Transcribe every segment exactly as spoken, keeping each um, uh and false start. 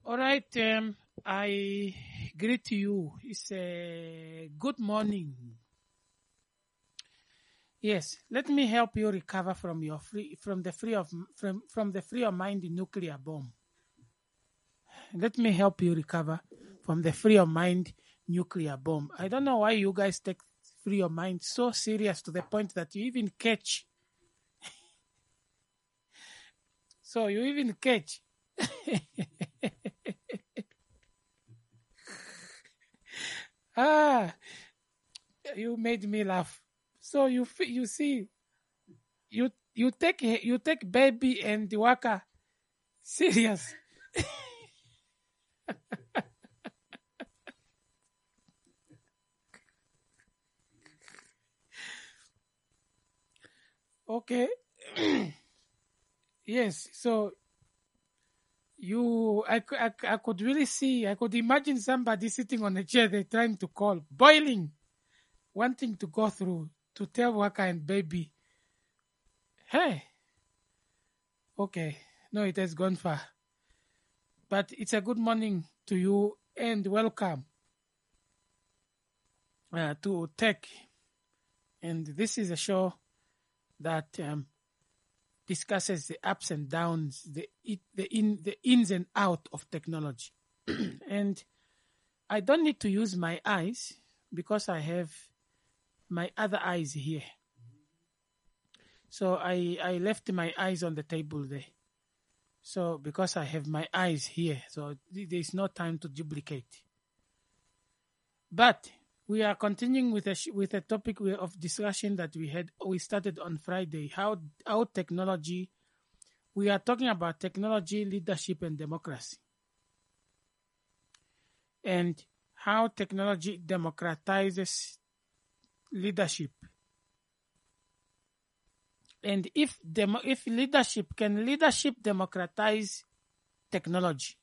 All right. Um, I greet you. It's a good morning. Yes, let me help you recover from your free from the free of from from the free of mind nuclear bomb. Let me help you recover from the free of mind nuclear bomb. I don't know why you guys take free of mind so serious to the point that you even catch. So you even catch. Ah, you made me laugh. So you f- you see you you take you take baby and the worker serious. Okay. Yes. So you I, cou- I, cou- I could really see I could imagine somebody sitting on a chair they're trying to call boiling, wanting to go through to tell worker and baby, hey, okay, no, it has gone far. But it's a good morning to you and welcome uh, to Tech. And this is a show that um, discusses the ups and downs, the it, the in the ins and out of technology. And I don't need to use my eyes because I have my other eyes here. So I I left my eyes on the table there. So because I have my eyes here, so th- there's no time to duplicate. But we are continuing with a sh- with a topic we- of discussion that we had we started on Friday. How how technology. We are talking about technology, leadership, and democracy, and how technology democratizes leadership. And if demo, if leadership can leadership democratize technology?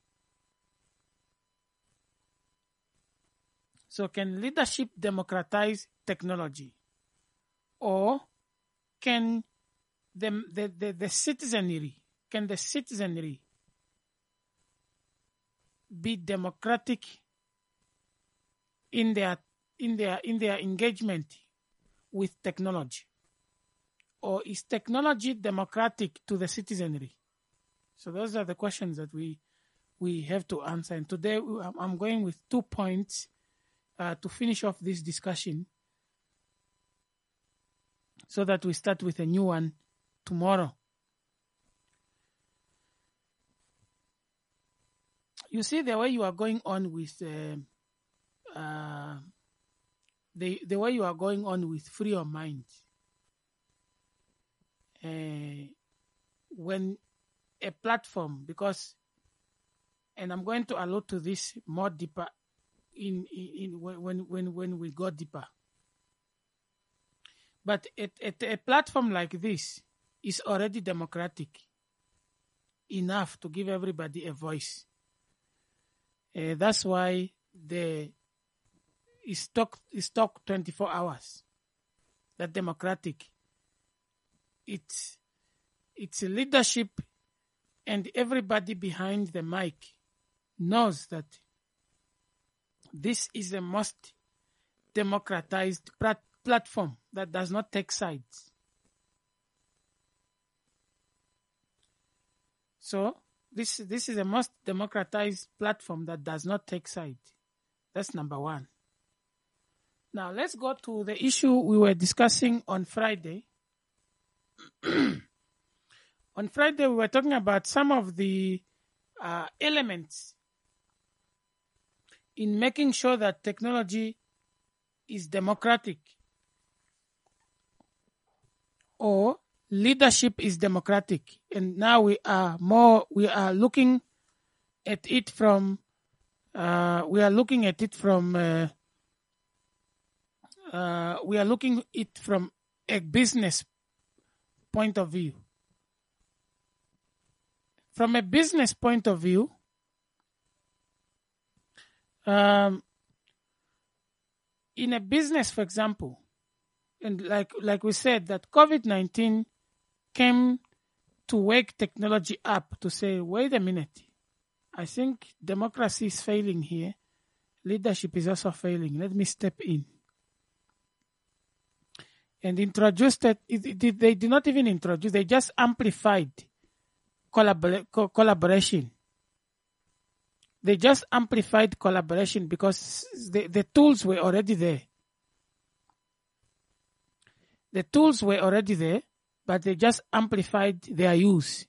So can leadership democratize technology, or can the the, the, the citizenry can the citizenry be democratic in their in their in their engagement with technology, or is technology democratic to the citizenry? So those are the questions that we we have to answer. And today we- I'm I'm going with two points uh, to finish off this discussion, so that we start with a new one tomorrow. You see the way you are going on with um uh, the the way you are going on with free your mind. Uh, when a platform, because, and I'm going to allude to this more deeper in in, in when when when we go deeper. But a, a, a platform like this is already democratic enough to give everybody a voice. Uh, that's why the is talk is talk twenty-four hours. That democratic. It's it's a leadership, and everybody behind the mic knows that this is the most democratized plat- platform that does not take sides. So this this is the most democratized platform that does not take sides. That's number one. Now let's go to the issue we were discussing on Friday. On Friday, we were talking about some of the uh, elements in making sure that technology is democratic, or leadership is democratic. And now we are more we are looking at it from uh, we are looking at it from uh, uh, we are looking it from a business point of view. From a business point of view, um, in a business, for example, and like like we said, that COVID nineteen came to wake technology up to say, wait a minute, I think democracy is failing here. Leadership is also failing. Let me step in. And introduced it, it, it, they did not even introduce, they just amplified collabor- co- collaboration. They just amplified collaboration because the, the tools were already there. The tools were already there, but they just amplified their use.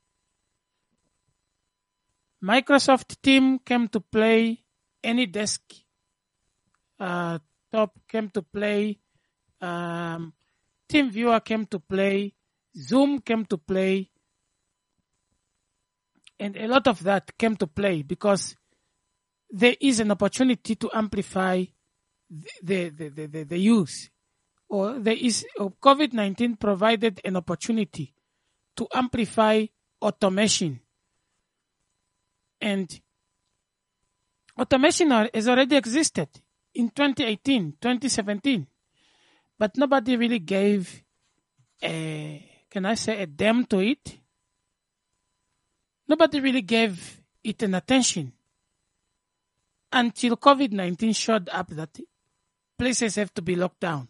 Microsoft Team came to play, AnyDesk uh, Top came to play, um, TeamViewer came to play, Zoom came to play, and a lot of that came to play because there is an opportunity to amplify the, the, the, the, the use. Or there is, or COVID nineteen provided an opportunity to amplify automation. And automation has already existed in twenty eighteen, twenty seventeen. But nobody really gave a, can I say, a damn to it. Nobody really gave it an attention until COVID nineteen showed up that places have to be locked down.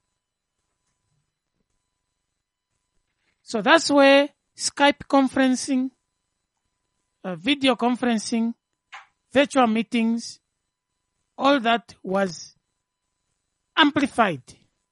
So that's where Skype conferencing, uh, video conferencing, virtual meetings, all that was amplified.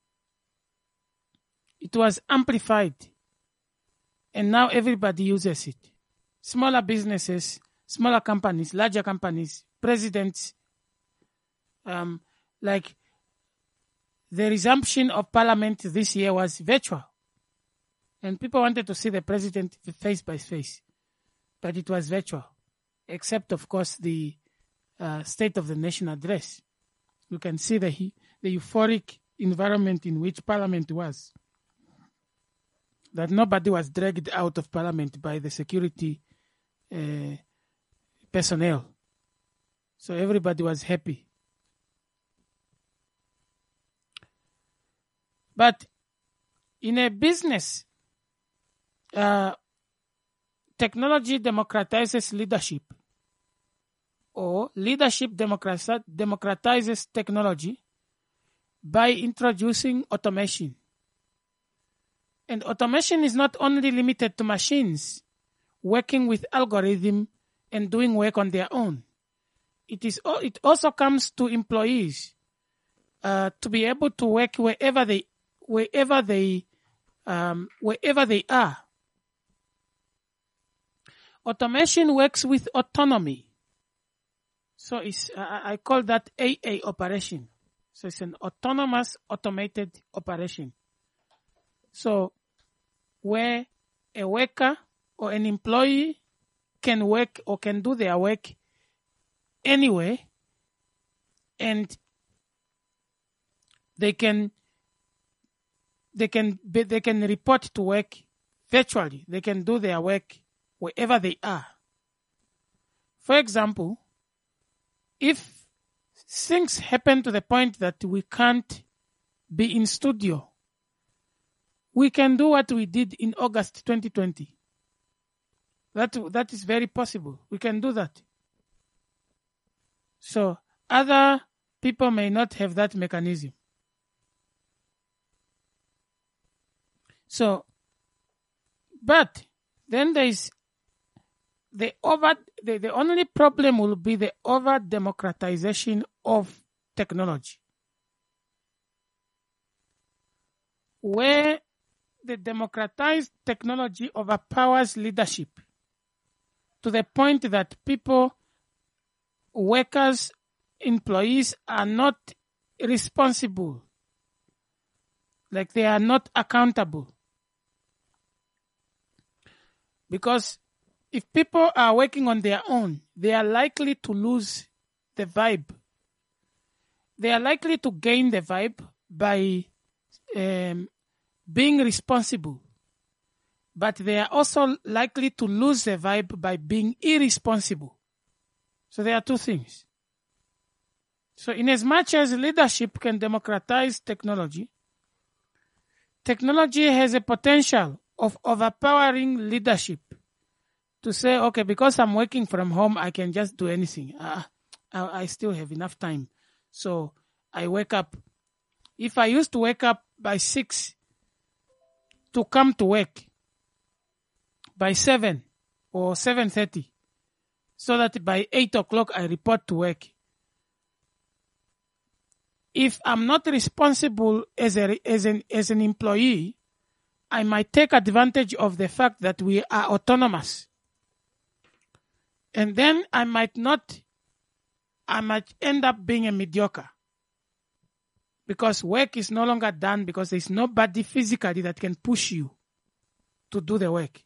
It was amplified. And now everybody uses it. Smaller businesses, smaller companies, larger companies, presidents, um, like the resumption of parliament this year was virtual. And people wanted to see the president face by face. But it was virtual. Except, of course, the uh, State of the Nation address. You can see the, the euphoric environment in which parliament was. That nobody was dragged out of parliament by the security uh, personnel. So everybody was happy. But in a business, uh, technology democratizes leadership, or leadership democratizes technology by introducing automation. And automation is not only limited to machines working with algorithm and doing work on their own. It is. It also comes to employees uh, to be able to work wherever they, wherever they, um, wherever they are. Automation works with autonomy. So it's, I, I call that A A operation. So it's an autonomous automated operation. So where a worker or an employee can work or can do their work anywhere, and they can they can they can report to work virtually. They can do their work wherever they are. For example, if things happen to the point that we can't be in studio, we can do what we did in August twenty twenty. That, that is very possible. We can do that. So other people may not have that mechanism. So, but then there is the over, the, the only problem will be the over democratization of technology, where the democratized technology overpowers leadership to the point that people, workers, employees are not responsible. Like they are not accountable. Because if people are working on their own, they are likely to lose the vibe. They are likely to gain the vibe by um, being responsible. But they are also likely to lose the vibe by being irresponsible. So there are two things. So in as much as leadership can democratize technology, technology has a potential of overpowering leadership to say, okay, because I'm working from home, I can just do anything. Uh, I, I still have enough time. So I wake up. If I used to wake up by six to come to work, by seven or seven thirty, so that by eight o'clock I report to work. If I'm not responsible as a as an as an employee, I might take advantage of the fact that we are autonomous, and then I might not. I might end up being a mediocre because work is no longer done because there's nobody physically that can push you to do the work.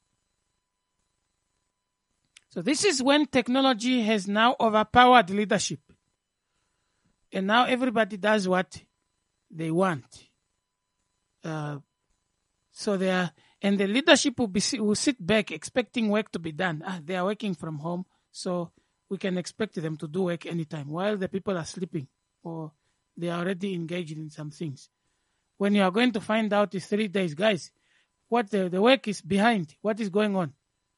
So this is when technology has now overpowered leadership. And now everybody does what they want. Uh, so they are, and the leadership will be will sit back expecting work to be done. Ah, they are working from home, so we can expect them to do work anytime while the people are sleeping or they are already engaged in some things. When you are going to find out in three days, guys, what the, the work is behind, what is going on.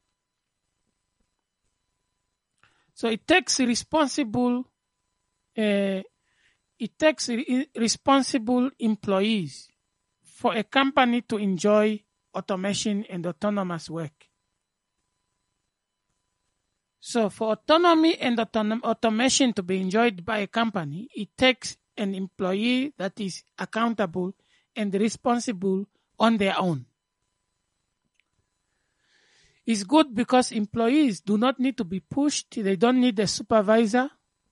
So it takes responsible, uh, it takes re- responsible employees for a company to enjoy automation and autonomous work. So for autonomy and autom- automation to be enjoyed by a company, it takes an employee that is accountable and responsible on their own. It's good because employees do not need to be pushed. They don't need a supervisor.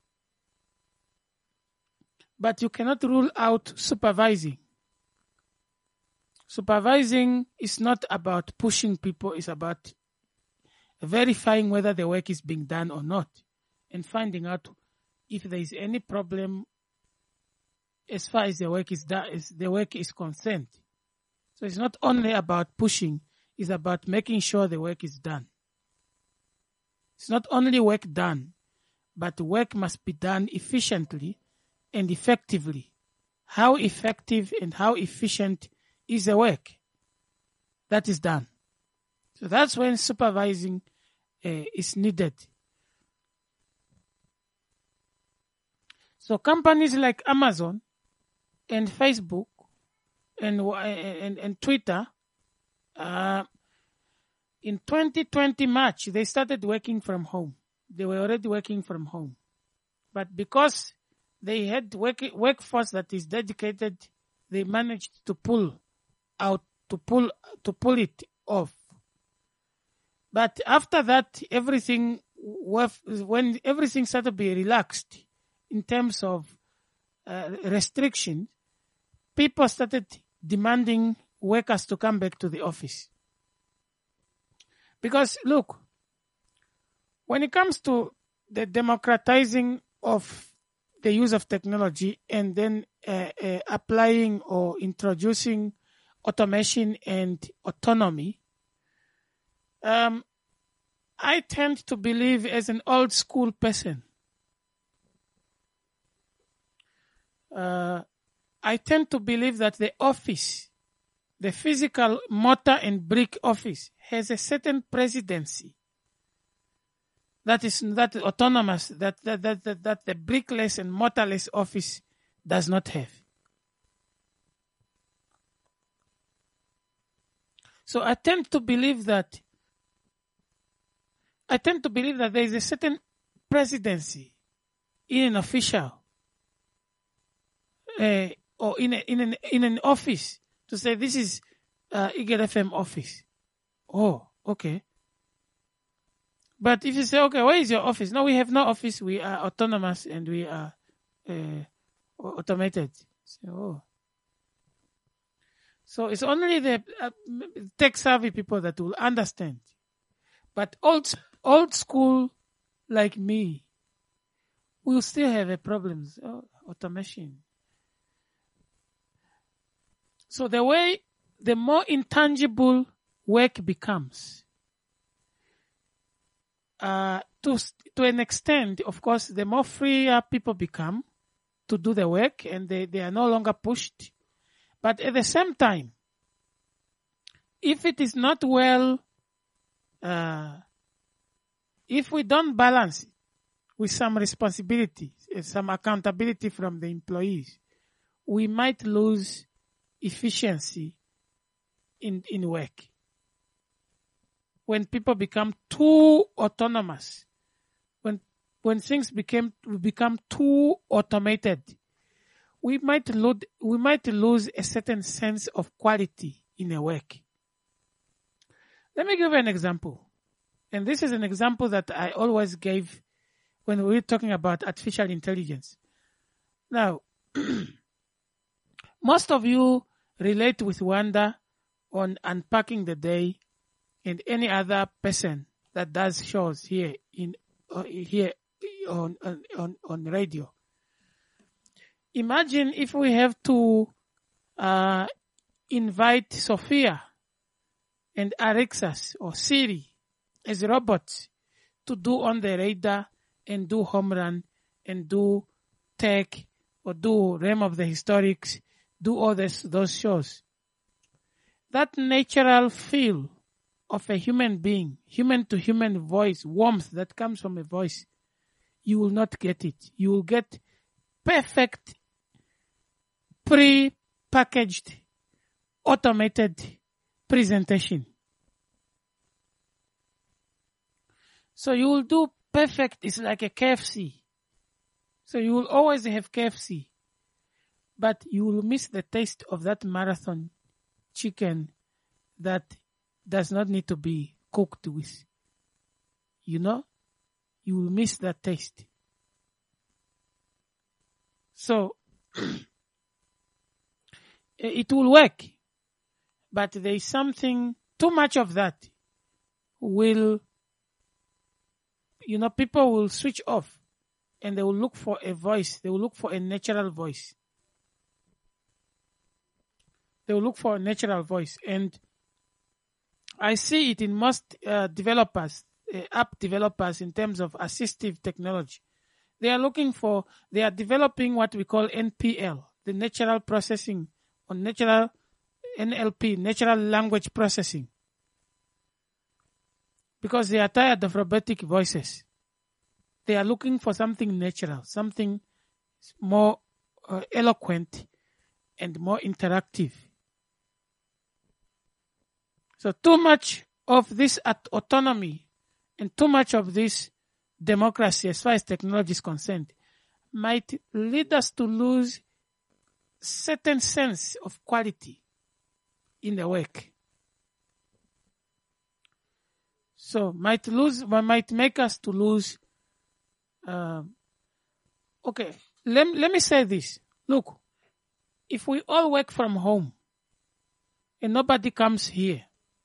But you cannot rule out supervising. Supervising is not about pushing people. It's about verifying whether the work is being done or not and finding out if there is any problem as far as the work is done, as the work is concerned. So it's not only about pushing. Is about making sure the work is done. It's not only work done, but work must be done efficiently and effectively. How effective and how efficient is the work that is done? So that's when supervising uh, is needed. So companies like Amazon and Facebook and and, and Twitter, Uh, in twenty twenty March, they started working from home. They were already working from home. But because they had work, workforce that is dedicated, they managed to pull out, to pull, to pull it off. But after that, everything, when everything started to be relaxed in terms of uh, restriction, people started demanding workers to come back to the office. Because, look, when it comes to the democratizing of the use of technology and then uh, uh, applying or introducing automation and autonomy, um, I tend to believe as an old school person, uh, I tend to believe that the office, the physical mortar and brick office, has a certain presidency that is that autonomous, that that, that, that, that the brickless and mortarless office does not have. So I tend to believe that I tend to believe that there is a certain presidency in an official uh, or in a, in an in an office to say this is uh, Eagle F M office. Oh, okay. But if you say, okay, where is your office? No, we have no office. We are autonomous and we are uh, automated. So, oh. So it's only the uh, tech-savvy people that will understand. But old old school like me will still have a problem. Oh, automation. So the way, the more intangible work becomes, uh, to to an extent, of course, the more freer people become to do the work, and they, they are no longer pushed. But at the same time, if it is not well uh, if we don't balance with some responsibility, some accountability from the employees, we might lose efficiency in, in work. When people become too autonomous, when when things became become too automated, we might lose we might lose a certain sense of quality in a work. Let me give you an example. And this is an example that I always gave when we were talking about artificial intelligence. Now, most of you relate with Wanda on Unpacking the Day and any other person that does shows here in uh, here on, on on radio. Imagine if we have to uh, invite Sophia and Alexas or Siri as robots to do on the radar and do home run and do tech or do Realm of the Historics, do all this, those shows. That natural feel of a human being, human to human voice, warmth that comes from a voice, you will not get it. You will get perfect, pre-packaged, automated presentation. So you will do perfect. It's like a K F C. So you will always have K F C. But you will miss the taste of that marathon chicken that does not need to be cooked with. You know? You will miss that taste. So, it will work. But there is something, too much of that will, you know, people will switch off and they will look for a voice. They will look for a natural voice. They will look for a natural voice. And I see it in most uh, developers, uh, app developers in terms of assistive technology. They are looking for, they are developing what we call N P L, the natural processing or natural N L P, natural language processing. Because they are tired of robotic voices. They are looking for something natural, something more uh, eloquent and more interactive. So too much of this autonomy and too much of this democracy as far as technology is concerned might lead us to lose certain sense of quality in the work. So might lose, might make us to lose. Uh, okay, let let me say this. Look, if we all work from home and nobody comes here,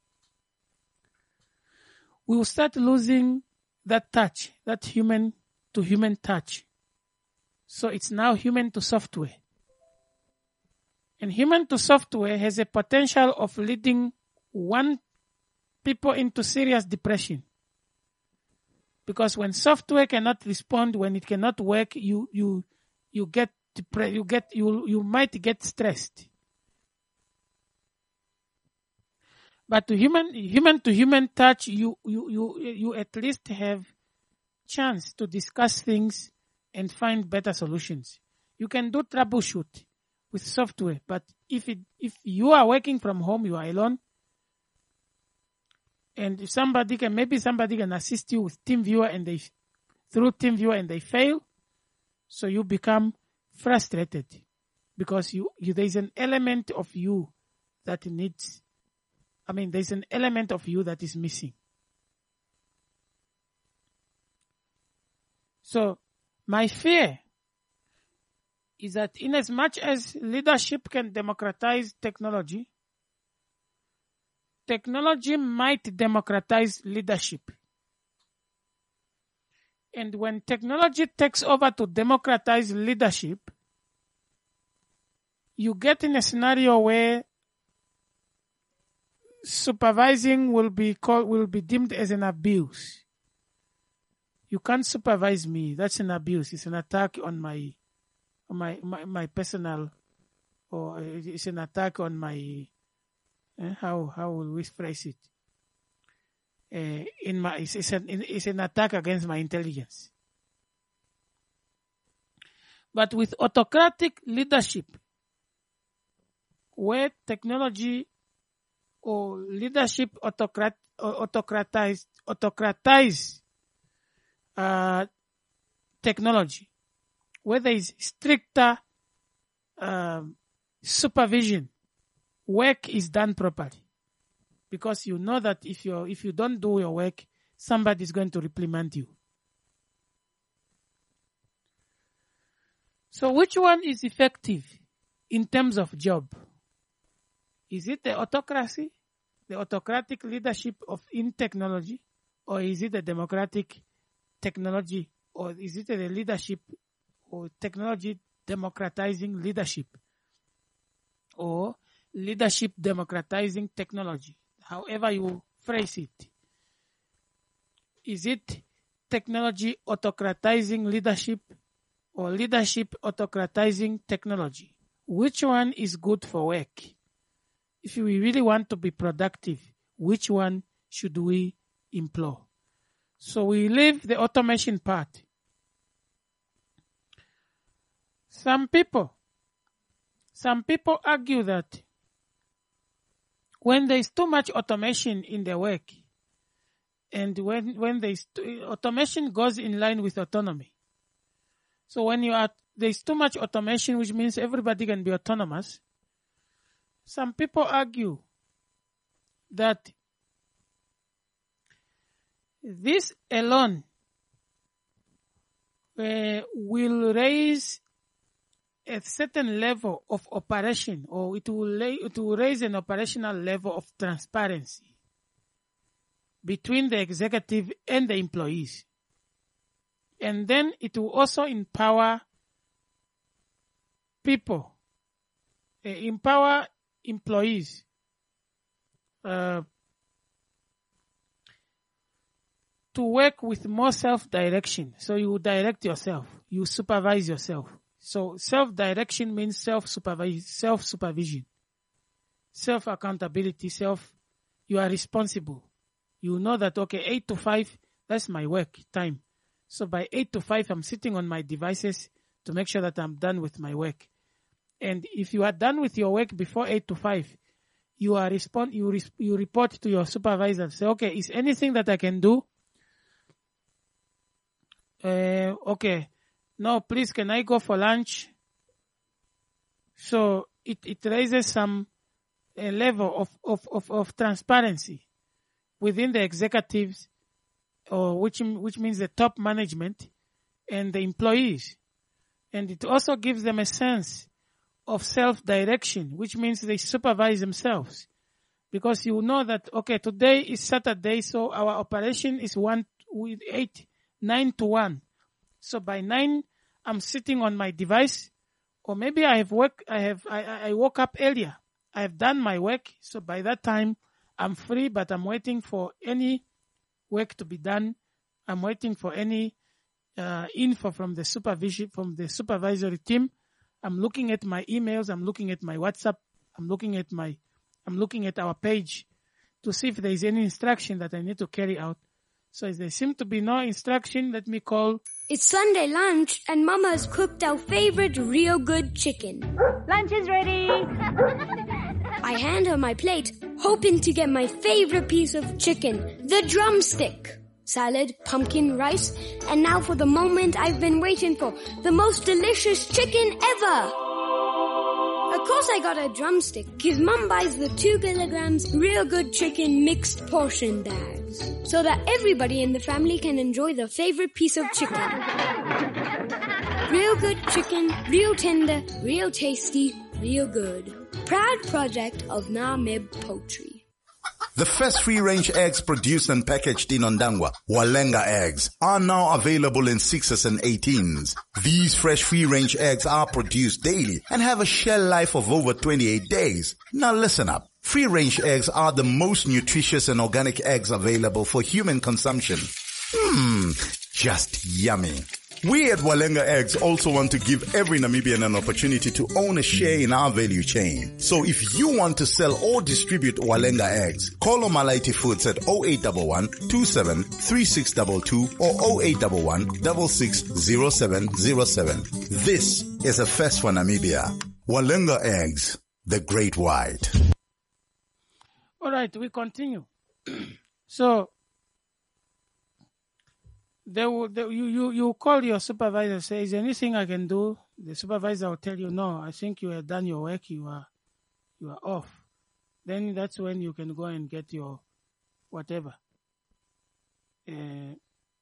we will start losing that touch, that human to human touch. So it's now human to software. And human to software has a potential of leading one people into serious depression. Because when software cannot respond, when it cannot work, you you you get depre- you get you you might get stressed. But to human human to human touch, you you you you at least have chance to discuss things and find better solutions. You can do troubleshoot with software, but if it if you are working from home, you are alone. And if somebody can, maybe somebody can assist you with TeamViewer and they, through TeamViewer and they fail. So you become frustrated because you, you, there's an element of you that needs, I mean, there's an element of you that is missing. So my fear is that in as much as leadership can democratize technology, technology might democratize leadership. And when technology takes over to democratize leadership, you get in a scenario where supervising will be called, will be deemed as an abuse. You can't supervise me. That's an abuse. It's an attack on my, on my, my, my personal, or it's an attack on my, how how will we phrase it? uh, in my, it's, it's, an, it's an attack against my intelligence. But with autocratic leadership, where technology or leadership autocrat, autocratize, autocratize uh, technology, where there is stricter um, supervision, work is done properly. Because you know that if you if you don't do your work, somebody is going to reprimand you. So which one is effective in terms of job? Is it the autocracy, the autocratic leadership of in technology, or is it the democratic technology, or is it the leadership or technology democratizing leadership, or leadership democratizing technology? However you phrase it. Is it technology autocratizing leadership or leadership autocratizing technology? Which one is good for work? If we really want to be productive, which one should we employ? So we leave the automation part. Some people, some people argue that when there is too much automation in their work, and when, when there is too, automation goes in line with autonomy. So when you are, there is too much automation, which means everybody can be autonomous. Some people argue that this alone uh, will raise a certain level of operation, or it will, lay, it will raise an operational level of transparency between the executive and the employees. And then it will also empower people, uh, empower employees uh, to work with more self-direction. So you direct yourself, you supervise yourself. So self-direction means self-supervision, self-supervision, self-accountability, self, you are responsible. You know that, okay, eight to five, that's my work time. So by eight to five, I'm sitting on my devices to make sure that I'm done with my work. And if you are done with your work before eight to five, you are respond, you, res, you report to your supervisor and say, okay, is anything that I can do? Uh, okay. No, please, can I go for lunch? So it, it raises some a level of, of, of, of transparency within the executives, or which, which means the top management and the employees. And it also gives them a sense of self-direction, which means they supervise themselves. Because you know that, okay, today is Saturday, so our operation is one with eight, nine to one. So by nine, I'm sitting on my device, or maybe I have work, I have, I, I woke up earlier. I have done my work. So by that time, I'm free, but I'm waiting for any work to be done. I'm waiting for any, uh, info from the supervision, from the supervisory team. I'm looking at my emails. I'm looking at my WhatsApp. I'm looking at my, I'm looking at our page to see if there is any instruction that I need to carry out. So if there seems to be no instruction, let me call. It's Sunday lunch and Mama has cooked our favorite real good chicken. Lunch is ready. I hand her my plate, hoping to get my favorite piece of chicken, the drumstick. Salad, pumpkin, rice, and now for the moment I've been waiting for, the most delicious chicken ever. Of course I got a drumstick, because Mum buys the two kilograms real good chicken mixed portion bags, so that everybody in the family can enjoy their favorite piece of chicken. Real good chicken, real tender, real tasty, real good. Proud project of Namib Poultry. The first free-range eggs produced and packaged in Ondangwa, Walenga eggs, are now available in sixes and eighteens. These fresh free-range eggs are produced daily and have a shelf life of over twenty-eight days. Now listen up. Free-range eggs are the most nutritious and organic eggs available for human consumption. Mmm, just yummy. We at Walenga Eggs also want to give every Namibian an opportunity to own a share in our value chain. So if you want to sell or distribute Walenga Eggs, call Omalaiti Foods at zero eight one one, two seven three six two two or zero eight one one, six six zero seven zero seven. This is a first for Namibia. Walenga Eggs, the great white. All right, we continue. So, they will, they, you, you, you call your supervisor, say, is there anything I can do? The supervisor will tell you, no, I think you have done your work, you are, you are off. Then that's when you can go and get your whatever. Uh,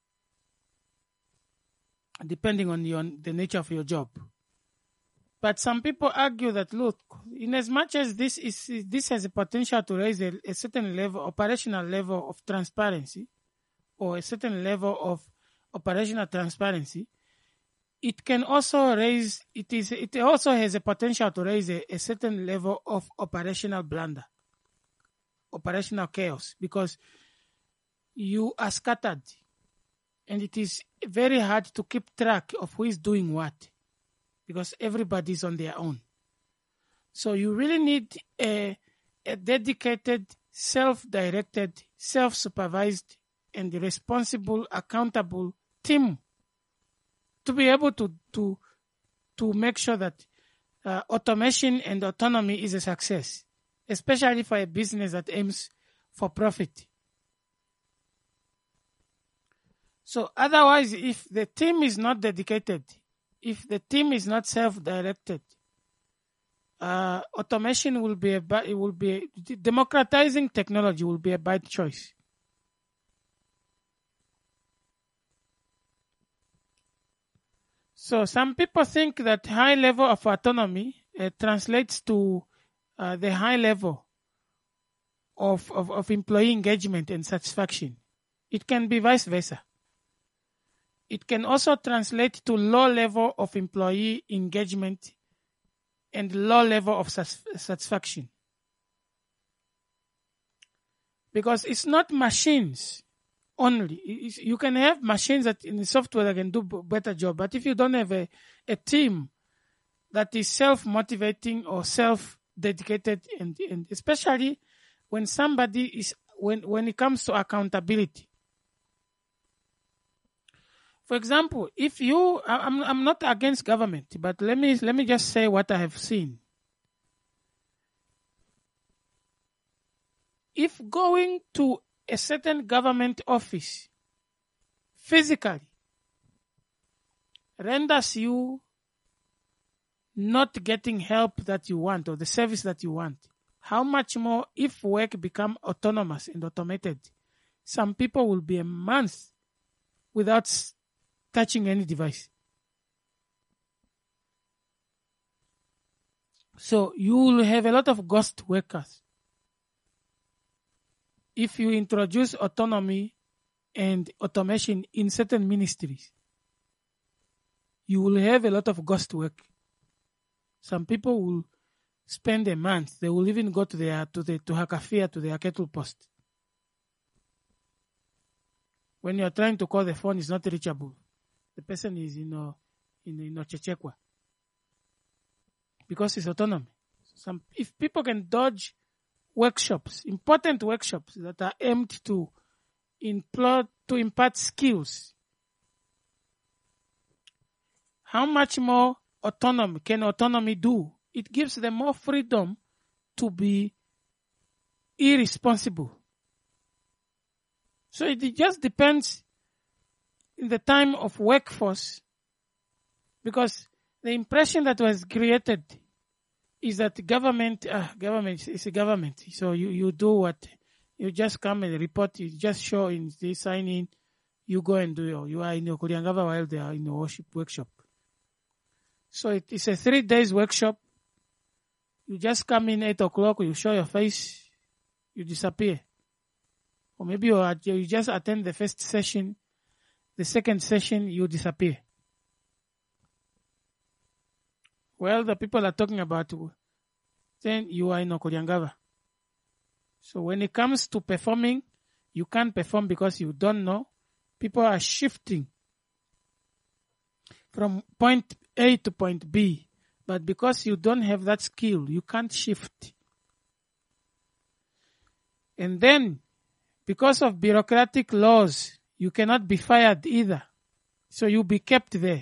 depending on your, the nature of your job. But some people argue that, look, in as much as this is this has a potential to raise a, a certain level, operational level of transparency, or a certain level of operational transparency, it can also raise, it is, it also has a potential to raise a, a certain level of operational blunder, operational chaos, because you are scattered, and it is very hard to keep track of who is doing what, because everybody's on their own. So you really need a, a dedicated, self-directed, self-supervised, and responsible, accountable team to be able to to to make sure that uh, automation and autonomy is a success, especially for a business that aims for profit. So otherwise, if the team is not dedicated, if the team is not self-directed, uh, automation will be a it will be a, democratizing technology will be a bad choice. So some people think that high level of autonomy uh, translates to uh, the high level of, of, of employee engagement and satisfaction. It can be vice versa. It can also translate to low level of employee engagement and low level of satisfaction. Because it's not machines only. It's, you can have machines that in the software that can do a better job, but if you don't have a, a team that is self-motivating or self-dedicated, and, and especially when somebody is, when, when it comes to accountability. For example, if you, I'm, I'm not against government, but let me, let me just say what I have seen. If going to a certain government office physically renders you not getting help that you want or the service that you want, how much more if work become autonomous and automated? Some people will be a month without touching any device. So you will have a lot of ghost workers. If you introduce autonomy and automation in certain ministries, you will have a lot of ghost work. Some people will spend a month. They will even go to their to the to Hakafia, to their kettle post. When you are trying to call, the phone is not reachable. The person is in a, in in Ochechekwa. Because it's autonomy. Some if people can dodge workshops, important workshops that are aimed to impart, to impart skills, how much more autonomy can autonomy do? It gives them more freedom to be irresponsible. So it just depends in the time of workforce, because the impression that was created is that government, uh, government is a government. So you, you do what, you just come and report, you just show in, they sign in, you go and do your, you are in your Kuriangava while they are in your worship workshop. So it is a three days workshop. You just come in eight o'clock, you show your face, you disappear. Or maybe you, are, you just attend the first session, the second session, you disappear. Well, the people are talking about, then you are in Okuriangava. So when it comes to performing, you can't perform because you don't know. People are shifting from point A to point B, but because you don't have that skill, you can't shift. And then, because of bureaucratic laws, you cannot be fired either. So you'll be kept there.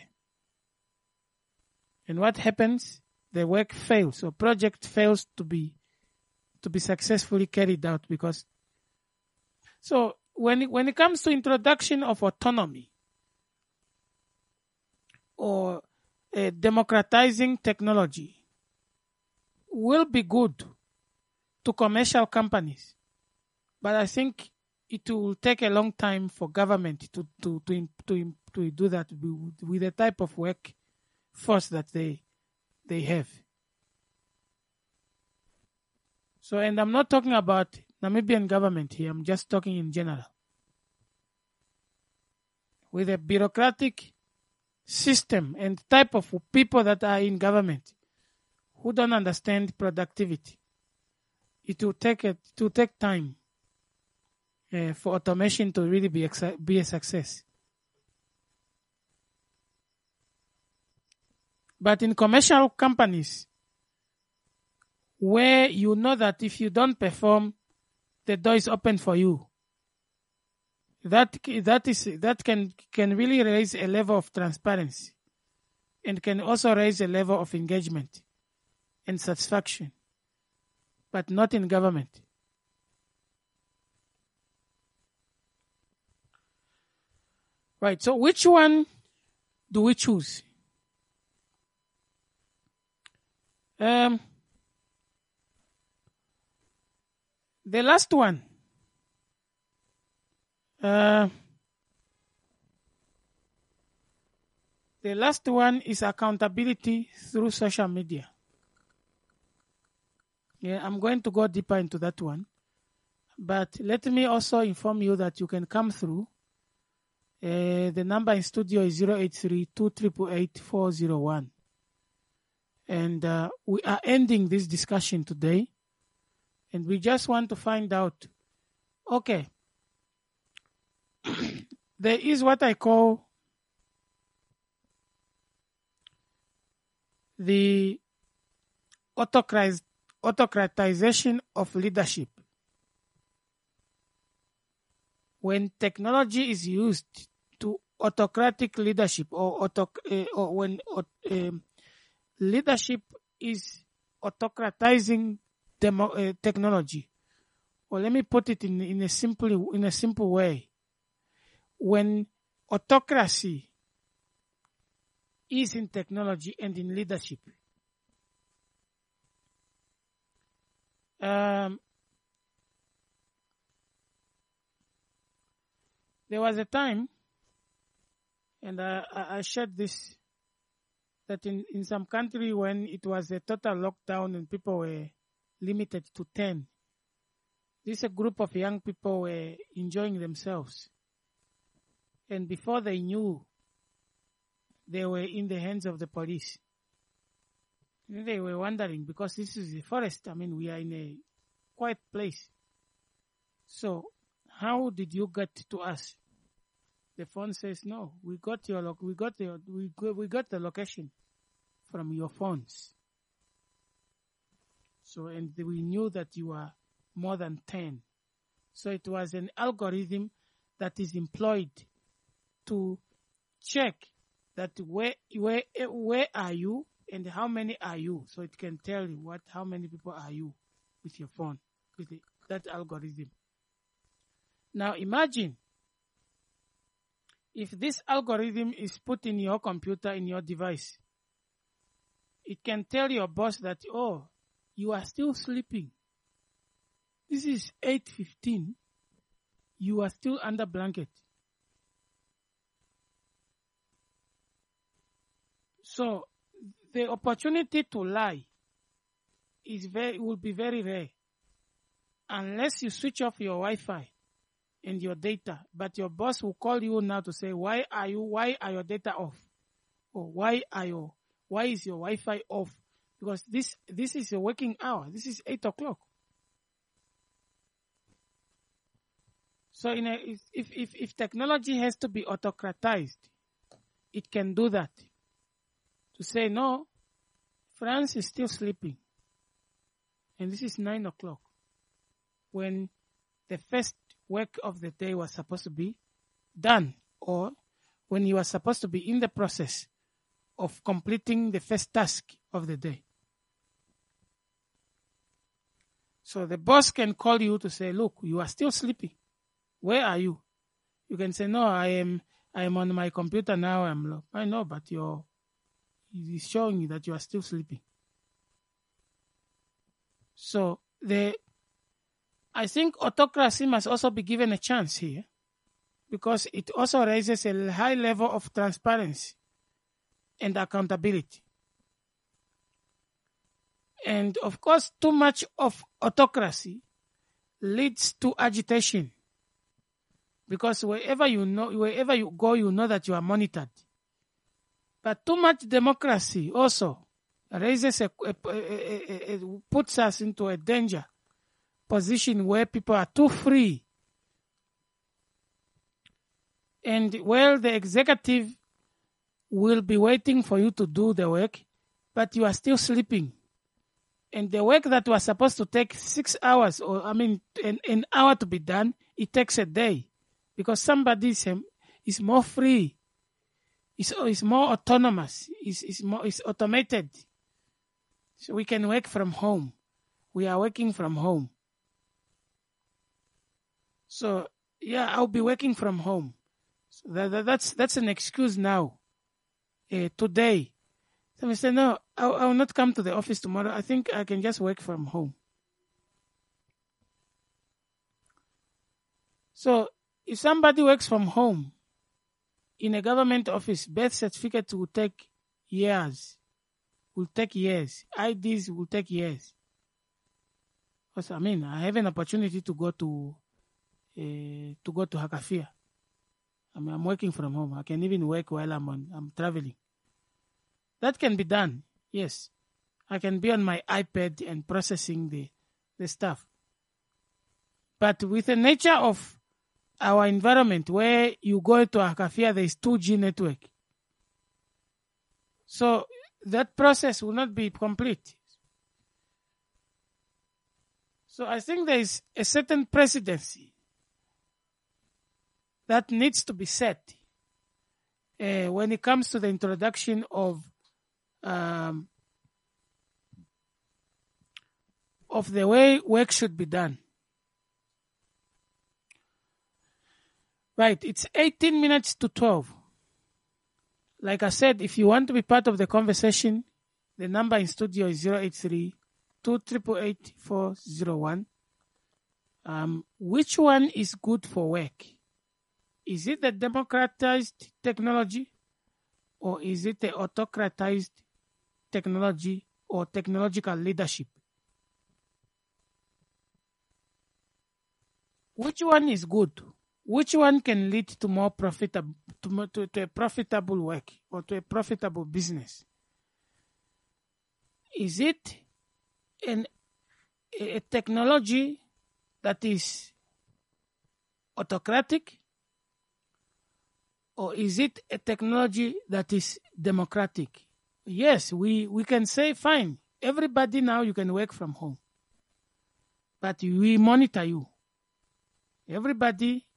And what happens? The work fails, or project fails to be to be successfully carried out because. So when it, when it comes to introduction of autonomy or uh, democratizing technology, will be good to commercial companies, but I think it will take a long time for government to to to to, to do that with, with the type of workforce that they they have. So, and I'm not talking about Namibian government here. I'm just talking in general. With a bureaucratic system and type of people that are in government who don't understand productivity, it will take a, it will take time uh, for automation to really be ex- be a success. But in commercial companies, where you know that if you don't perform, the door is open for you, that that is that can can really raise a level of transparency, and can also raise a level of engagement and satisfaction, but not in government. Right. So which one do we choose? Um, the last one. Uh, the last one is accountability through social media. Yeah, I'm going to go deeper into that one. But let me also inform you that you can come through. Uh, the number in studio is zero eight three, two eight eight eight, four zero one. And uh, we are ending this discussion today. And we just want to find out, okay, there is what I call the autocrat- autocratization of leadership. When technology is used to autocratic leadership, or, auto, uh, or when uh, um, leadership is autocratizing demo, uh, technology, or let me put it in, in a simple in a simple way. When autocracy is in technology and in leadership, um, there was a time, and I, I shared this, that in, in some country when it was a total lockdown and people were limited to ten, this a group of young people were enjoying themselves. And before they knew, they were in the hands of the police. And they were wondering, because this is a forest, I mean, we are in a quiet place. So, how did you get to us? The phone says, no, we got your, lo- we got your, we got, we got the location from your phones. So, and we knew that you are more than ten. So it was an algorithm that is employed to check that where, where, where are you and how many are you. So it can tell you what, how many people are you with your phone, with the, that algorithm. Now imagine if this algorithm is put in your computer, in your device, it can tell your boss that, oh, you are still sleeping. This is eight fifteen. You are still under blanket. So the opportunity to lie is very will be very rare unless you switch off your Wi-Fi and your data. But your boss will call you now to say, why are you why are your data off? Or why are your why is your Wi-Fi off? Because this this is a working hour. This is eight o'clock. So in a, if, if if technology has to be autocratized, it can do that. to say, no, France is still sleeping. And this is nine o'clock when the first work of the day was supposed to be done, or when you are supposed to be in the process of completing the first task of the day. So the boss can call you to say, look, you are still sleeping. Where are you? You can say, no, I am I am on my computer now. I'm low. I know, but you're, it is showing you that you are still sleeping. So the I think autocracy must also be given a chance here, because it also raises a high level of transparency and accountability. And of course, too much of autocracy leads to agitation, because wherever you know, wherever you go, you know that you are monitored. But too much democracy also raises a, a, a, a, a puts us into a danger position where people are too free, and while the executive will be waiting for you to do the work, but you are still sleeping. And the work that was supposed to take six hours, or I mean, an, an hour to be done, it takes a day, because somebody is, um, is more free, is is more autonomous, is is more is automated. So we can work from home. We are working from home. So yeah, I'll be working from home. So that, that, that's that's an excuse now. Uh, today. So we say, no, I will not come to the office tomorrow. I think I can just work from home. So if somebody works from home in a government office, birth certificate will take years. Will take years. I Ds will take years. Because I mean, I have an opportunity to go to uh, to go to Hakafia. I mean, I'm working from home. I can even work while I'm on I'm traveling. That can be done, yes. I can be on my iPad and processing the, the stuff. But with the nature of our environment, where you go to Hakafia, there is two G network. So that process will not be complete. So I think there is a certain presidency that needs to be set uh, when it comes to the introduction of Um, of the way work should be done. Right, it's eighteen minutes to twelve. Like I said, if you want to be part of the conversation, the number in studio is zero eight three, two eight eight, eight four zero one. Um, which one is good for work? Is it the democratized technology, or is it the autocratized technology or technological leadership? Which one is good? Which one can lead to more profitable to, to, to a profitable work or to a profitable business? Is it an, a technology that is autocratic, or is it a technology that is democratic? Yes, we, we can say, fine, everybody now you can work from home. But we monitor you. Everybody,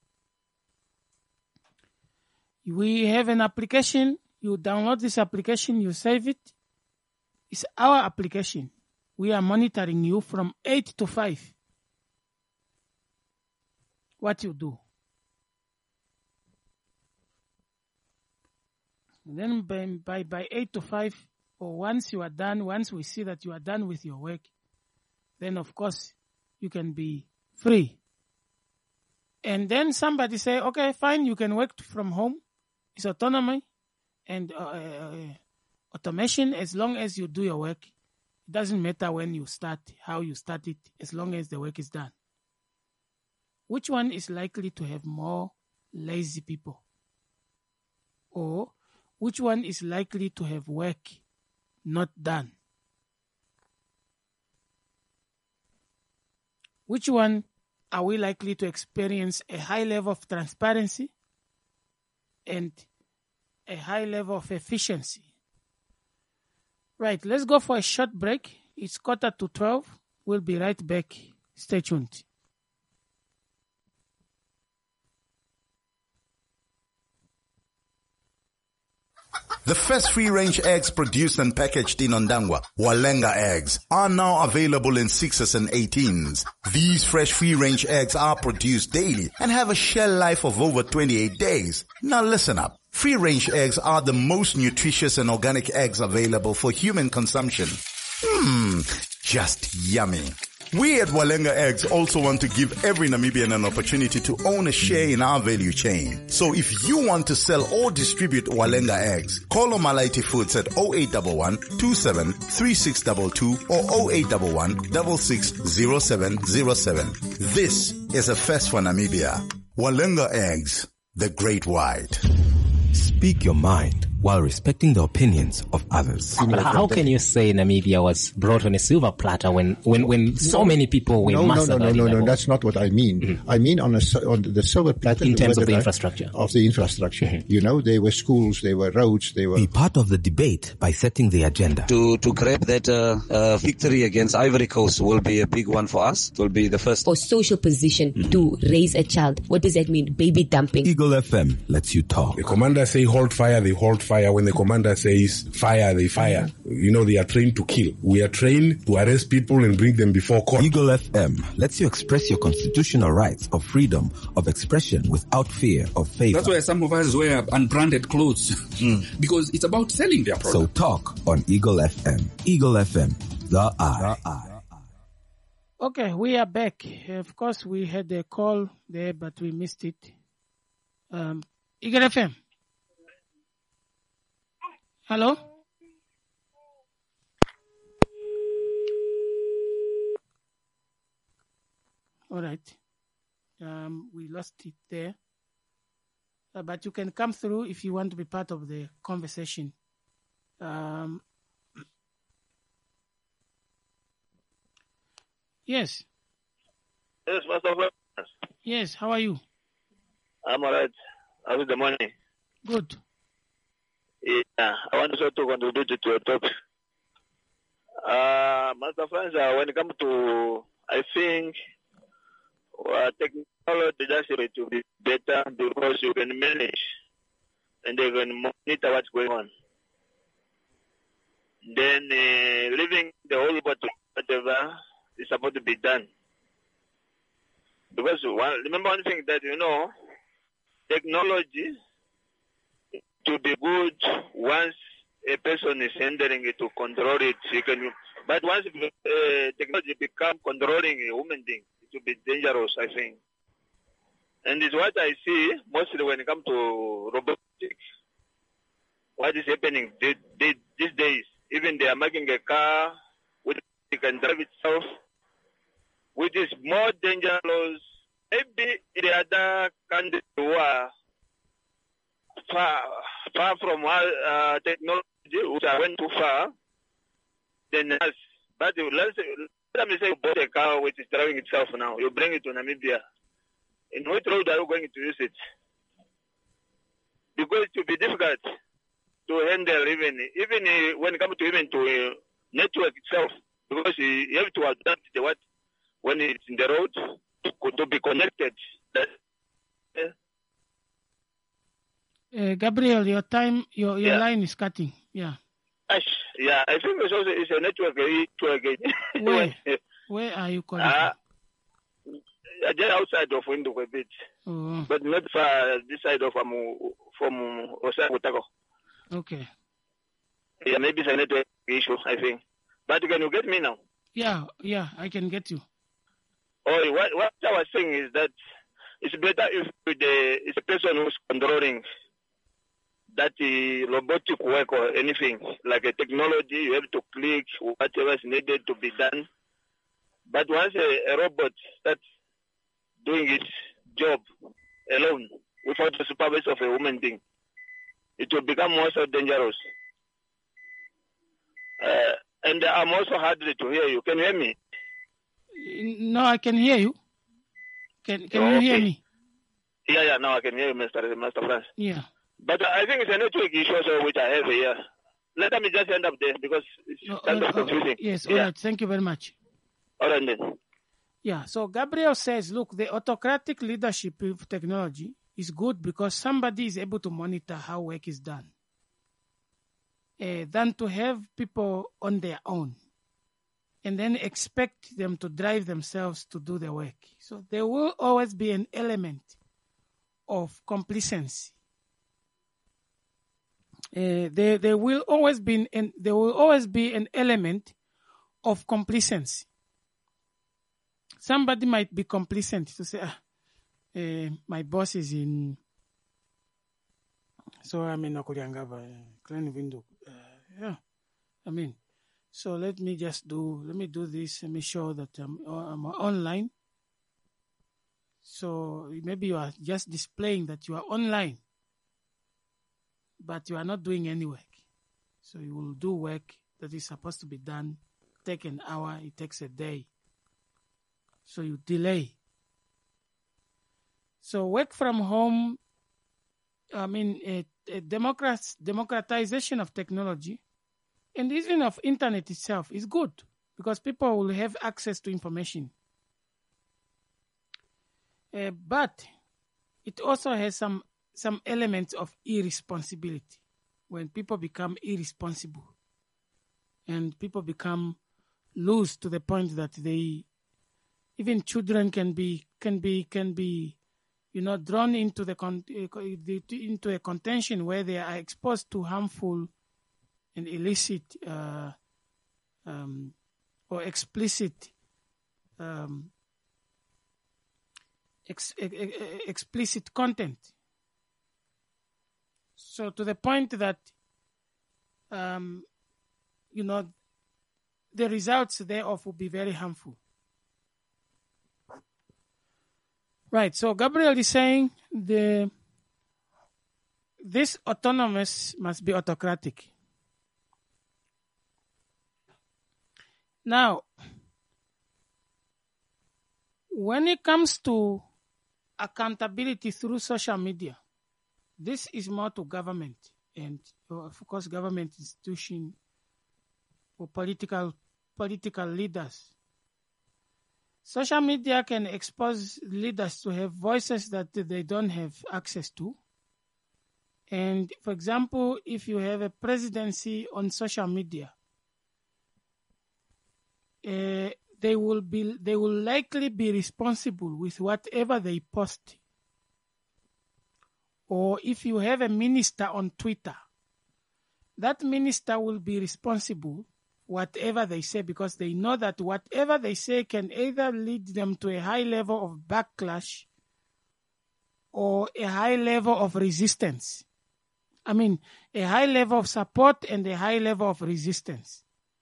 we have an application, you download this application, you save it. It's our application. We are monitoring you from eight to five. What you do. And then by, by, by eight to five, or once you are done, once we see that you are done with your work, then of course you can be free. And then somebody say, okay, fine, you can work from home. It's autonomy and uh, uh, automation. As long as you do your work, it doesn't matter when you start, how you start it, as long as the work is done. Which one is likely to have more lazy people? Or which one is likely to have work not done? Which one are we likely to experience a high level of transparency and a high level of efficiency? Right, let's go for a short break. It's quarter to twelve. We'll be right back. Stay tuned. The first free-range eggs produced and packaged in Ondangwa, Walenga eggs, are now available in sixes and eighteens. These fresh free-range eggs are produced daily and have a shell life of over twenty-eight days. Now listen up. Free-range eggs are the most nutritious and organic eggs available for human consumption. Mmm, just yummy. We at Walenga Eggs also want to give every Namibian an opportunity to own a share in our value chain. So if you want to sell or distribute Walenga Eggs, call Omalaiti Foods at oh eight one one, two seven three six two two or oh eight one one, six six zero seven zero seven. This is a first for Namibia. Walenga Eggs, the great white. Speak your mind while respecting the opinions of others. But how can you say Namibia was brought on a silver platter when, when, when so no, many people were no, massacred? No, no, no, no, no, that's not what I mean. Mm-hmm. I mean on, a, on the silver platter. In terms of the I, infrastructure. Of the infrastructure. Mm-hmm. You know, there were schools, there were roads, there were... Be part of the debate by setting the agenda. To to grab that uh, uh, victory against Ivory Coast will be a big one for us. It will be the first. For social position mm-hmm. to raise a child. What does that mean? Baby dumping. Eagle F M lets you talk. The commander say hold fire, they hold fire. When the commander says fire, they fire. You know, they are trained to kill. We are trained to arrest people and bring them before court. Eagle F M lets you express your constitutional rights of freedom of expression without fear of favor. That's why some of us wear unbranded clothes mm. because it's about selling their product. So talk on Eagle F M. Eagle F M, the eye. The eye. Okay, we are back. Of course, we had a call there, but we missed it. Um, Eagle F M. Hello? All right. Um, we lost it there. Uh, but you can come through if you want to be part of the conversation. Um, yes. Yes, Master Francis. Yes, how are you? I'm all right. How is the morning? Good. Yeah, I want to to contribute to your topic. Uh, Master Francis, uh, when it comes to, I think, uh, technology does it to be better because you can manage and they can monitor what's going on. Then uh, leaving the whole body, whatever is supposed to be done. Because one, remember one thing that, you know, technology to be good once a person is handling it to control it. You can, but once uh, technology becomes controlling a human being, it will be dangerous, I think. And it's what I see mostly when it comes to robotics. What is happening these days? Even they are making a car which can drive itself, which is more dangerous. Maybe in the other countries who are far, far from uh, technology, which I went too far, then us. But let's let me say you bought a car which is driving itself now. You bring it to Namibia. In what road are you going to use it? Because it will be difficult to handle even, even when it comes to even to a network itself, because you have to adapt the what when it's in the road to, to be connected. That, uh, Gabriel, your time, your your yeah. line is cutting. Yeah. Yeah, I think it's also it's a network issue. Where? Where are you calling? Uh, just outside of Windhoek a bit, oh. but not far this side of um, from Osaka. Okay. Yeah, maybe it's a network issue, I think. But can you get me now? Yeah, yeah, I can get you. Oh, what, what I was saying is that it's better if the it's a person who's controlling that the robotic work or anything, like a technology, you have to click whatever is needed to be done. But once a, a robot starts doing its job alone, without the supervision of a human being, it will become more so dangerous. Uh, and I'm also hard to hear you. Can you hear me? No, I can hear you. Can Can oh, you hear okay. me? Yeah, yeah, now I can hear you, Mister Master Francis. Yeah. But I think it's a network issue also which I have here. let me just end up there because it's No, kind uh, of confusing. uh, yes, yeah. all right. Thank you very much. All right then. Yeah, so Gabriel says, look, the autocratic leadership of technology is good because somebody is able to monitor how work is done uh, than to have people on their own and then expect them to drive themselves to do the work. So there will always be an element of complacency. Uh, there, there will always be an, there will always be an element of complacency. Somebody might be complacent to say, ah, uh, my boss is in, so I'm in Okuriangaba, Klein Window. Uh, yeah, I mean, so let me just do, let me do this, let me show that I'm, I'm online. So maybe you are just displaying that you are online, but you are not doing any work. So you will do work that is supposed to be done, take an hour, it takes a day. So you delay. So work from home, I mean, a, a democrat, democratization of technology and even of internet itself is good because people will have access to information. Uh, but it also has some some elements of irresponsibility when people become irresponsible and people become loose to the point that they, even children can be can be can be, you know, drawn into the con- into a contention where they are exposed to harmful and illicit uh, um, or explicit um, ex- ex- explicit content. So to the point that, um, you know, the results thereof will be very harmful. Right. So Gabriel is saying the this autonomous must be autocratic. Now, when it comes to accountability through social media, this is more to government and, of course, government institution or political political leaders. Social media can expose leaders to have voices that they don't have access to. And, for example, if you have a presidency on social media, uh, they will be they will likely be responsible with whatever they post. Or if you have a minister on Twitter, that minister will be responsible whatever they say because they know that whatever they say can either lead them to a high level of backlash or a high level of resistance. I mean, a high level of support and a high level of resistance.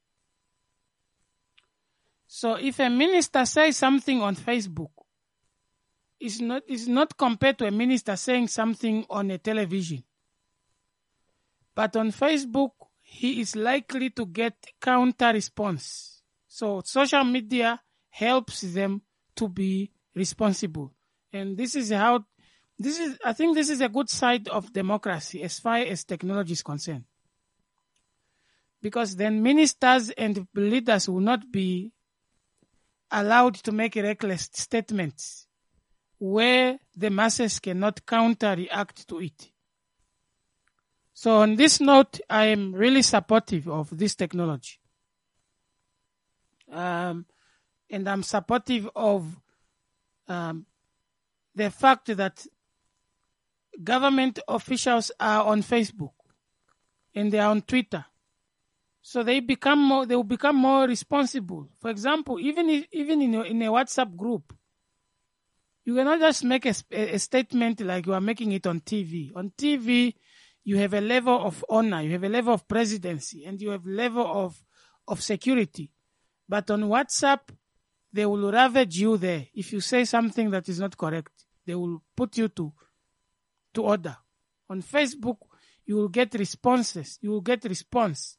So if a minister says something on Facebook, it's not, it's not compared to a minister saying something on a television. But on Facebook, he is likely to get counter response. So social media helps them to be responsible. And this is how, this is, I think this is a good side of democracy as far as technology is concerned. Because then ministers and leaders will not be allowed to make reckless statements where the masses cannot counter-react to it. So on this note, I am really supportive of this technology. Um, and I'm supportive of um, the fact that government officials are on Facebook and they are on Twitter. So they become more, they will become more responsible. For example, even if, even in a, in a WhatsApp group, you cannot just make a, a statement like you are making it on T V. On T V, you have a level of honor, you have a level of presidency, and you have a level of, of security. But on WhatsApp, they will ravage you there. If you say something that is not correct, they will put you to, to order. On Facebook, you will get responses. You will get response.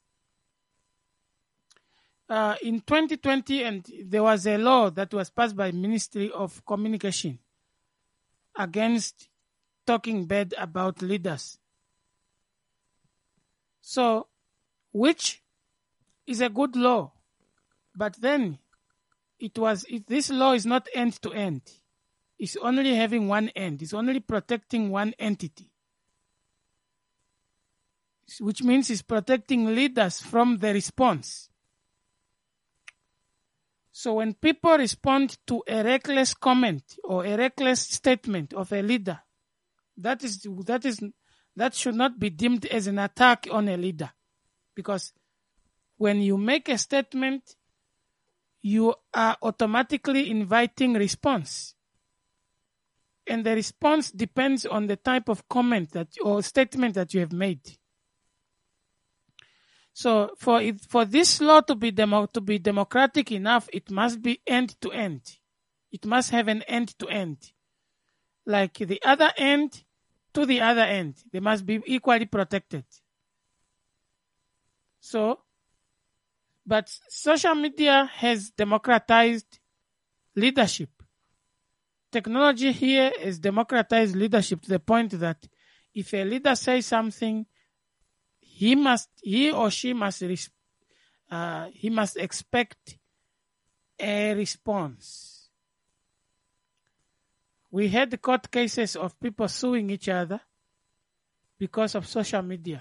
Uh, in twenty twenty, and there was a law that was passed by Ministry of Communication against talking bad about leaders. So which is a good law. But then it was it, this law is not end to end. It's only having one end. It's only protecting one entity, which means it's protecting leaders from the response. So when people respond to a reckless comment or a reckless statement of a leader, that is that is that should not be deemed as an attack on a leader, because when you make a statement, you are automatically inviting response, and the response depends on the type of comment that or statement that you have made. So for it, for this law to be demo, to be democratic enough, it must be end to end. It must have an end to end, like the other end to the other end. They must be equally protected. So, but social media has democratized leadership. Technology here has democratized leadership to the point that if a leader says something, He must, he or she must, uh, he must expect a response. We had court cases of people suing each other because of social media.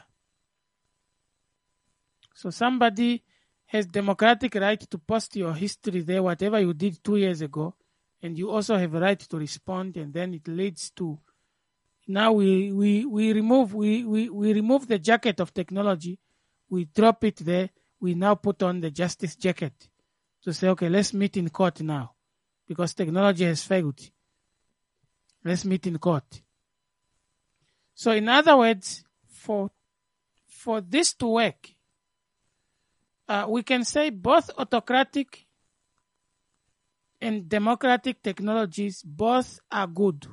So somebody has democratic right to post your history there, whatever you did two years ago, and you also have a right to respond, and then it leads to Now we, we, we remove we, we, we remove the jacket of technology, we drop it there, we now put on the justice jacket to say, okay, let's meet in court now, because technology has failed. Let's meet in court. So in other words, for for this to work, uh, we can say both autocratic and democratic technologies, both are good.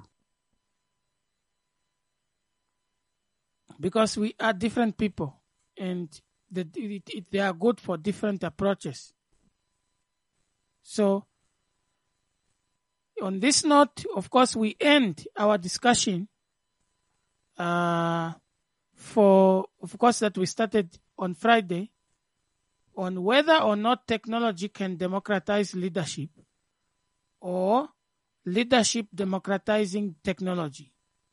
Because we are different people, and the, it, it, they are good for different approaches. So, on this note, of course, we end our discussion uh, for, of course, that we started on Friday on whether or not technology can democratize leadership or leadership democratizing technology.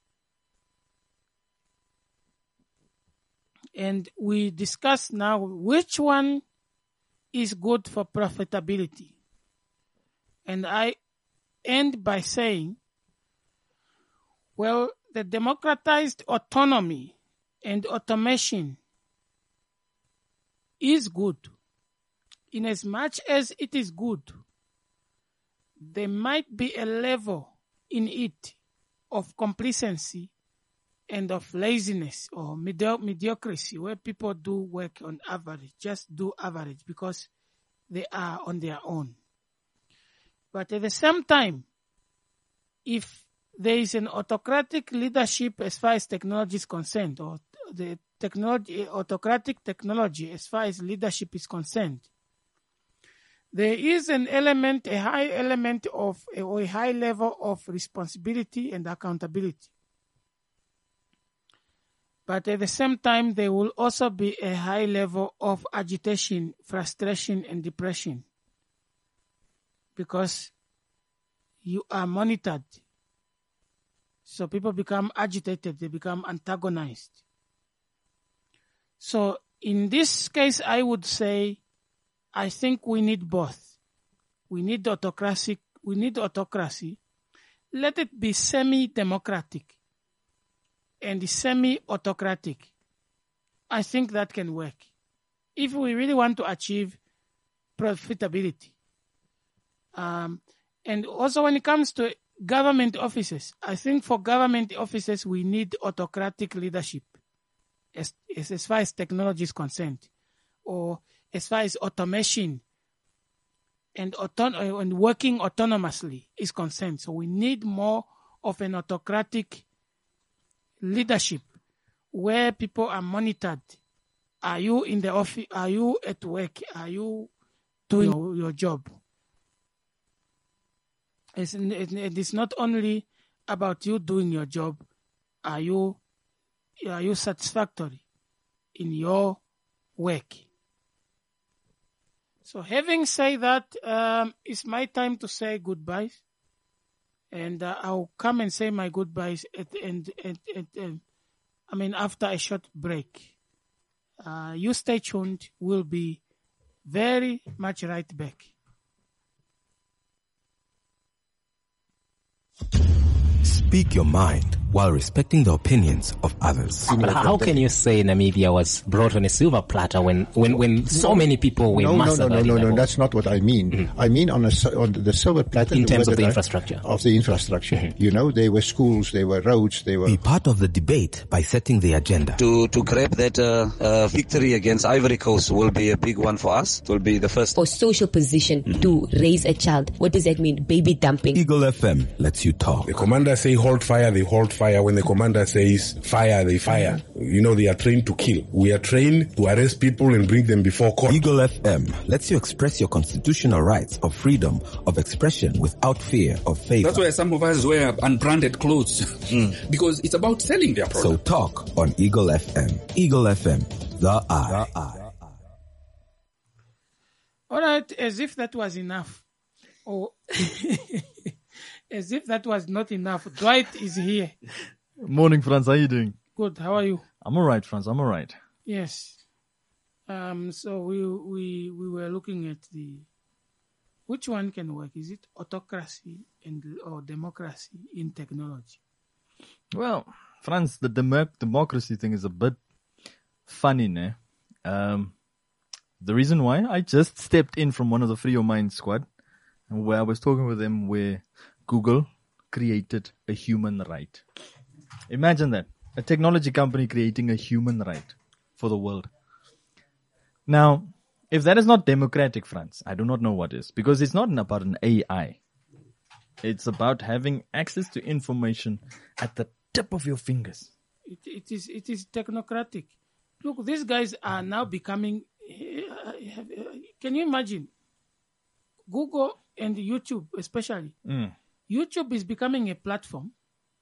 And we discuss now which one is good for profitability. And I end by saying, well, the democratized autonomy and automation is good. In as much as it is good, there might be a level in it of complacency and of laziness or medio- mediocrity, where people do work on average, just do average because they are on their own. But at the same time, if there is an autocratic leadership as far as technology is concerned, or the technology, autocratic technology as far as leadership is concerned, there is an element, a high element of, or a high level of responsibility and accountability. But at the same time, there will also be a high level of agitation, frustration, and depression, because you are monitored. So people become agitated, they become antagonized. So in this case, I would say, I think we need both. We need autocracy. We need autocracy. Let it be semi-democratic and semi-autocratic. I think that can work if we really want to achieve profitability. Um, and also when it comes to government offices, I think for government offices we need autocratic leadership as, as, as far as technology is concerned, or as far as automation and, auton- and working autonomously is concerned. So we need more of an autocratic leadership where people are monitored. Are you in the office? Are you at work? Are you doing your, your job? It's, it is not only about you doing your job. Are you, are you satisfactory in your work. So having said that, um, it's my time to say goodbyes. And uh, I'll come and say my goodbyes at the end, at, at, at, I mean, after a short break. Uh, you stay tuned. We'll be very much right back. Speak your mind while respecting the opinions of others. But how can you say Namibia was brought on a silver platter when, when, when so many people were no, massacred? No, no, no, no, no, no. that's not what I mean. Mm-hmm. I mean on, a, on the silver platter. In terms of the I, infrastructure. Of the infrastructure. Mm-hmm. You know, there were schools, there were roads, there were... Be part of the debate by setting the agenda. To to grab that uh, uh, victory against Ivory Coast will be a big one for us. It will be the first. For social position mm-hmm. to raise a child, what does that mean? Baby dumping. Eagle F M lets you talk. The commander say hold fire, they hold fire. When the commander says fire, they fire. You know, they are trained to kill. We are trained to arrest people and bring them before court. Eagle F M lets you express your constitutional rights of freedom of expression without fear of favor. That's why some of us wear unbranded clothes mm. because it's about selling their product. So talk on Eagle F M. Eagle F M, the eye. The eye. All right, as if that was enough. Oh, as if that was not enough. Dwight is here. Morning, Franz. How are you doing? Good. How are you? I'm all right, Franz. I'm all right. Yes. Um. So we we we were looking at the which one can work. Is it autocracy and or democracy in technology? Well, Franz, the dem- democracy thing is a bit funny, ne? Um, the reason why I just stepped in from one of the Free Your Mind squad, where I was talking with them, where Google created a human right. Imagine that. A technology company creating a human right for the world. Now, if that is not democratic, Franz, I do not know what is. Because it's not about an A I. It's about having access to information at the tip of your fingers. It, it is it is technocratic. Look, these guys are now becoming... Can you imagine? Google and YouTube especially. Mm. YouTube is becoming a platform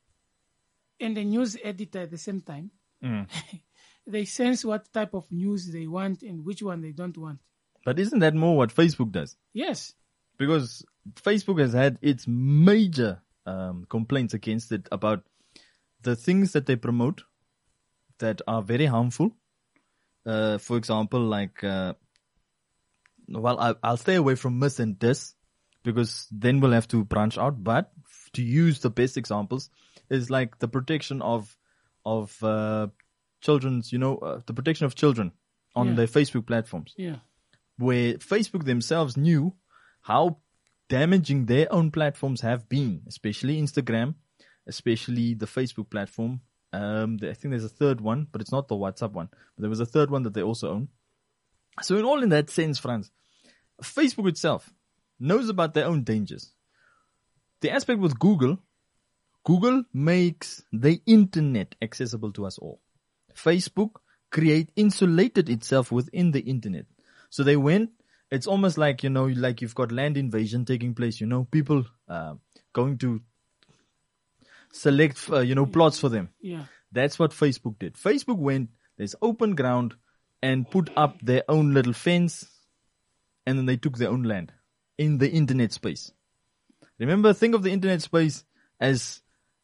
and a news editor at the same time. Mm. They sense what type of news they want and which one they don't want. But isn't that more what Facebook does? Yes. Because Facebook has had its major um, complaints against it about the things that they promote that are very harmful. Uh, for example, like, uh, well, I, I'll stay away from mis and dis because then we'll have to branch out. But to use the best examples is like the protection of of uh, children's, you know, uh, the protection of children on Yeah. their Facebook platforms. Yeah. Where Facebook themselves knew how damaging their own platforms have been, especially Instagram, especially the Facebook platform. Um, I think there's a third one, but it's not the WhatsApp one. But there was a third one that they also own. So in all in that sense, Franz, Facebook itself knows about their own dangers. The aspect with Google, Google makes the internet accessible to us all. Facebook create insulated itself within the internet. So they went, it's almost like, you know, like you've got land invasion taking place, you know, people uh, going to select, uh, you know, plots for them. Yeah. That's what Facebook did. Facebook went, there's open ground and put up their own little fence and then they took their own land in the internet space. Remember, think of the internet space as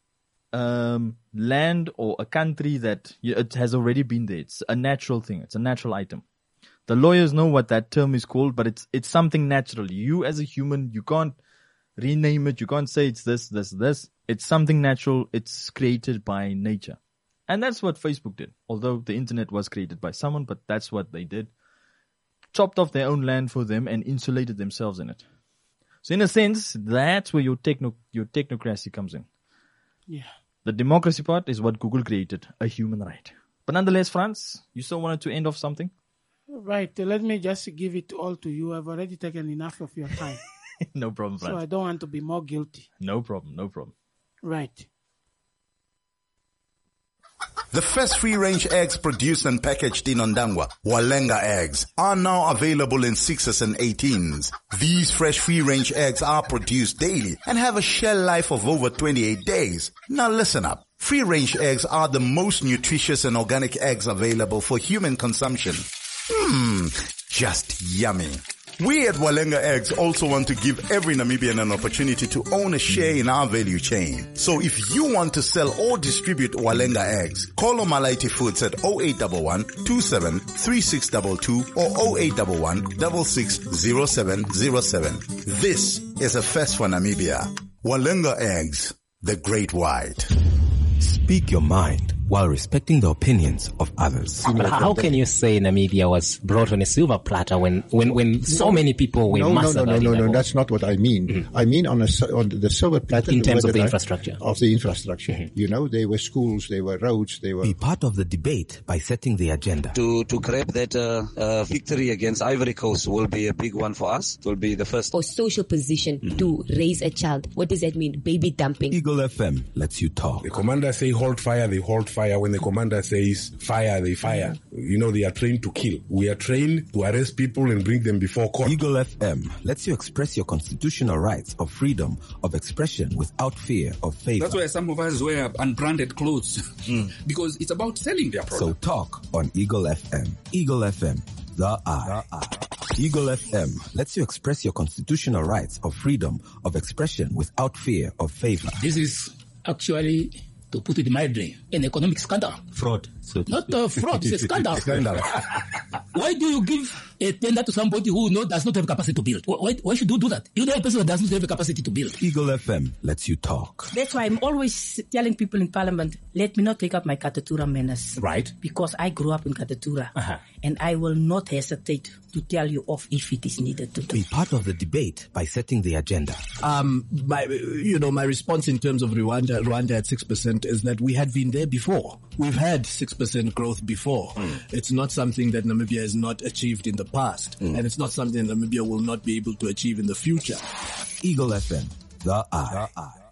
um, land or a country that you, it has already been there. It's a natural thing. It's a natural item. The lawyers know what that term is called, but it's it's something natural. You as a human, you can't rename it. You can't say it's this, this, this. It's something natural. It's created by nature. And that's what Facebook did. Although the internet was created by someone, but that's what they did. Chopped off their own land for them and insulated themselves in it. So in a sense, that's where your techno your technocracy comes in. Yeah. The democracy part is what Google created, a human right. But nonetheless, Franz, you still wanted to end off something? Right. Let me just give it all to you. I've already taken enough of your time. No problem, Franz. So I don't want to be more guilty. No problem, no problem. Right. The first free-range eggs produced and packaged in Ondangwa, Walenga eggs, are now available in sixes and eighteens. These fresh free-range eggs are produced daily and have a shell life of over twenty-eight days. Now listen up. Free-range eggs are the most nutritious and organic eggs available for human consumption. Hmm, just yummy. We at Walenga Eggs also want to give every Namibian an opportunity to own a share in our value chain. So if you want to sell or distribute Walenga Eggs, call Omalaiti Foods at oh eight one one, two seven three six two two or oh eight one one, six six zero seven zero seven. This is a first for Namibia. Walenga Eggs, the great white. Speak your mind while respecting the opinions of others. But how can you say Namibia was brought on a silver platter when, when, when so many people were no, massacred? No, no, no, no, no, no, that's not what I mean. Mm-hmm. I mean on a on the silver platter. In terms of the I, infrastructure. Of the infrastructure. Mm-hmm. You know, there were schools, there were roads, there were... Be part of the debate by setting the agenda. To to grab that uh, uh, victory against Ivory Coast will be a big one for us. It will be the first. For social position mm-hmm. to raise a child. What does that mean? Baby dumping. Eagle F M lets you talk. The commander say hold fire, they hold fire. When the commander says fire, they fire. You know, they are trained to kill. We are trained to arrest people and bring them before court. Eagle F M lets you express your constitutional rights of freedom of expression without fear of favor. That's why some of us wear unbranded clothes mm. because it's about selling their product. So talk on Eagle F M. Eagle F M, the eye. The eye. Eagle F M lets you express your constitutional rights of freedom of expression without fear of favor. This is actually, to put it mildly, an economic scandal. Fraud. So Not a fraud, it's a scandal. scandal. Why do you give a tender to somebody who no, does not have capacity to build? Why, why should you do that? You know a person that doesn't have the capacity to build. Eagle F M lets you talk. That's why I'm always telling people in Parliament, let me not take up my Katatura manners. Right. Because I grew up in Katatura. Uh-huh. And I will not hesitate to tell you off if it is needed to do. Be part of the debate by setting the agenda. Um, my, you know, my response in terms of Rwanda, Rwanda at six percent is that we had been there before. We've had six percent growth before. Mm. It's not something that Namibia has not achieved in the past. Mm. And it's not something that Namibia will not be able to achieve in the future. Eagle F M, the eye. The eye.